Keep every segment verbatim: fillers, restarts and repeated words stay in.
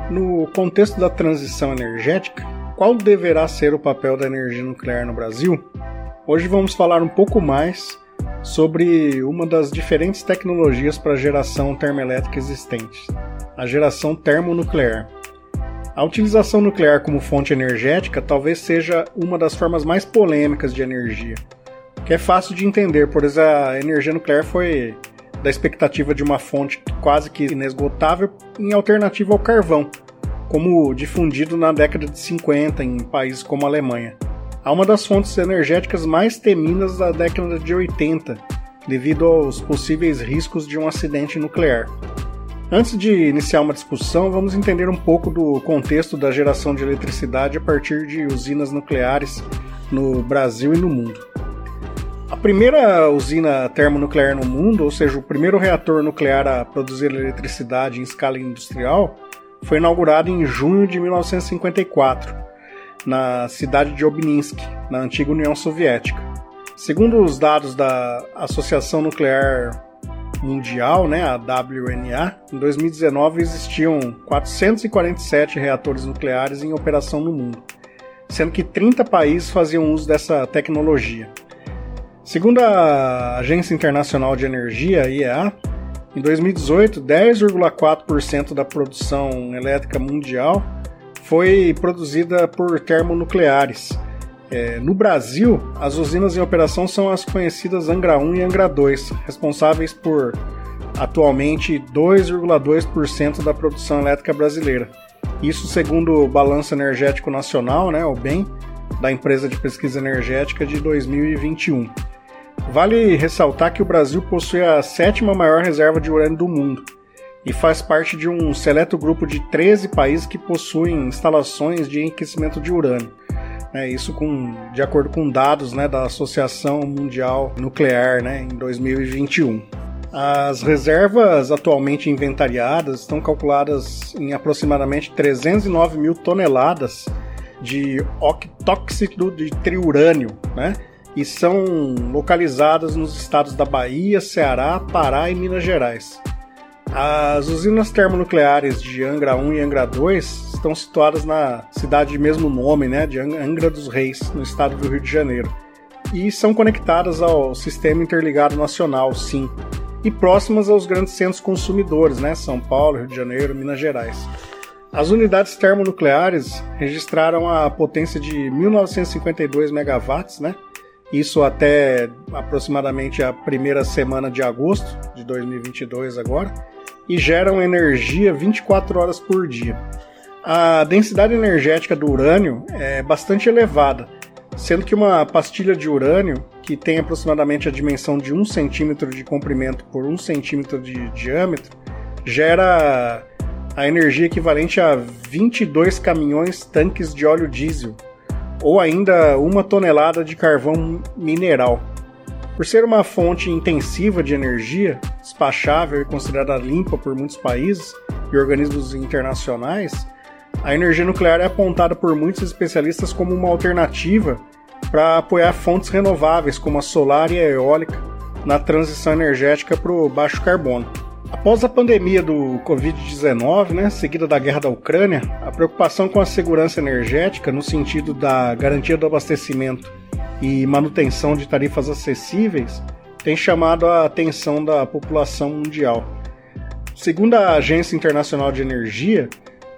No contexto da transição energética, qual deverá ser o papel da energia nuclear no Brasil? Hoje vamos falar um pouco mais sobre uma das diferentes tecnologias para a geração termoelétrica existentes, a geração termonuclear. A utilização nuclear como fonte energética talvez seja uma das formas mais polêmicas de energia, que é fácil de entender, pois a energia nuclear foi da expectativa de uma fonte quase que inesgotável em alternativa ao carvão, como difundido na década de cinquenta em países como a Alemanha, a uma das fontes energéticas mais temidas da década de oitenta, devido aos possíveis riscos de um acidente nuclear. Antes de iniciar uma discussão, vamos entender um pouco do contexto da geração de eletricidade a partir de usinas nucleares no Brasil e no mundo. A primeira usina termonuclear no mundo, ou seja, o primeiro reator nuclear a produzir eletricidade em escala industrial, foi inaugurado em junho de mil novecentos e cinquenta e quatro, na cidade de Obninsk, na antiga União Soviética. Segundo os dados da Associação Nuclear Mundial, né, a W N A, em dois mil e dezenove existiam quatrocentos e quarenta e sete reatores nucleares em operação no mundo, sendo que trinta países faziam uso dessa tecnologia. Segundo a Agência Internacional de Energia, a I E A, em dois mil e dezoito, dez vírgula quatro por cento da produção elétrica mundial foi produzida por termonucleares. É, no Brasil, as usinas em operação são as conhecidas Angra um e Angra dois, responsáveis por, atualmente, dois vírgula dois por cento da produção elétrica brasileira. Isso segundo o Balanço Energético Nacional, né, o B E M, da Empresa de Pesquisa Energética de dois mil e vinte e um. Vale ressaltar que o Brasil possui a sétima maior reserva de urânio do mundo e faz parte de um seleto grupo de treze países que possuem instalações de enriquecimento de urânio. É, isso com, de acordo com dados, né, da Associação Mundial Nuclear, né, em dois mil e vinte e um. As reservas atualmente inventariadas estão calculadas em aproximadamente trezentos e nove mil toneladas de octóxido de triurânio, né? E são localizadas nos estados da Bahia, Ceará, Pará e Minas Gerais. As usinas termonucleares de Angra um e Angra dois estão situadas na cidade de mesmo nome, né, de Angra dos Reis, no estado do Rio de Janeiro, e são conectadas ao Sistema Interligado Nacional, SIM, e próximas aos grandes centros consumidores, né, São Paulo, Rio de Janeiro, Minas Gerais. As unidades termonucleares registraram a potência de mil novecentos e cinquenta e dois megawatts, né, isso até aproximadamente a primeira semana de agosto de dois mil e vinte e dois agora, e geram energia vinte e quatro horas por dia. A densidade energética do urânio é bastante elevada, sendo que uma pastilha de urânio, que tem aproximadamente a dimensão de um centímetro de comprimento por um centímetro de diâmetro, gera a energia equivalente a vinte e dois caminhões tanques de óleo diesel, ou ainda uma tonelada de carvão mineral. Por ser uma fonte intensiva de energia, despachável e considerada limpa por muitos países e organismos internacionais, a energia nuclear é apontada por muitos especialistas como uma alternativa para apoiar fontes renováveis como a solar e a eólica na transição energética para o baixo carbono. Após a pandemia do covid dezenove, né, seguida da guerra da Ucrânia, a preocupação com a segurança energética no sentido da garantia do abastecimento e manutenção de tarifas acessíveis tem chamado a atenção da população mundial. Segundo a Agência Internacional de Energia,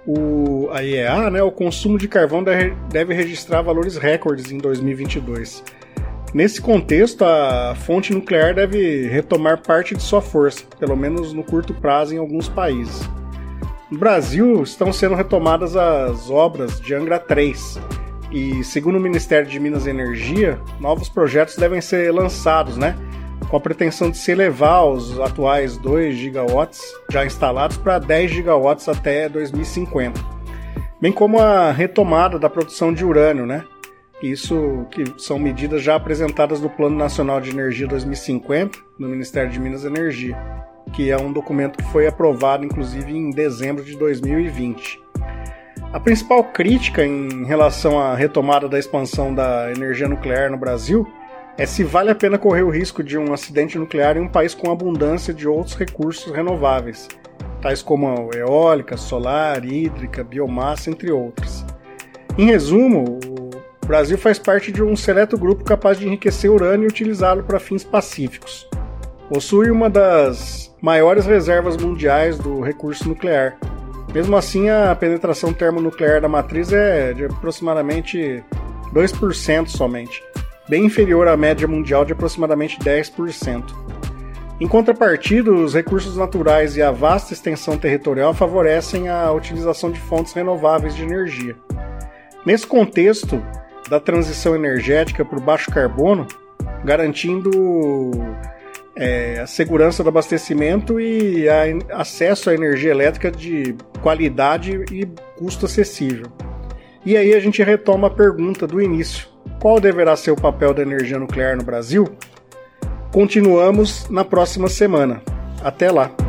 o, a I E A, né, o consumo de carvão deve, deve registrar valores recordes em dois mil e vinte e dois. Nesse contexto, a fonte nuclear deve retomar parte de sua força, pelo menos no curto prazo em alguns países. No Brasil, estão sendo retomadas as obras de Angra três e, segundo o Ministério de Minas e Energia, novos projetos devem ser lançados, né, com a pretensão de se elevar os atuais dois gigawatts já instalados para dez gigawatts até dois mil e cinquenta, bem como a retomada da produção de urânio, né? Isso que são medidas já apresentadas no Plano Nacional de Energia dois mil e cinquenta, no Ministério de Minas e Energia, que é um documento que foi aprovado, inclusive, em dezembro de dois mil e vinte. A principal crítica em relação à retomada da expansão da energia nuclear no Brasil é se vale a pena correr o risco de um acidente nuclear em um país com abundância de outros recursos renováveis, tais como a eólica, solar, hídrica, biomassa, entre outras. Em resumo, o Brasil faz parte de um seleto grupo capaz de enriquecer urânio e utilizá-lo para fins pacíficos. Possui uma das maiores reservas mundiais do recurso nuclear. Mesmo assim, a penetração termonuclear da matriz é de aproximadamente dois por cento somente, bem inferior à média mundial de aproximadamente dez por cento. Em contrapartida, os recursos naturais e a vasta extensão territorial favorecem a utilização de fontes renováveis de energia. Nesse contexto da transição energética para o baixo carbono, garantindo é, a segurança do abastecimento e a, acesso à energia elétrica de qualidade e custo acessível. E aí a gente retoma a pergunta do início: qual deverá ser o papel da energia nuclear no Brasil? Continuamos na próxima semana. Até lá!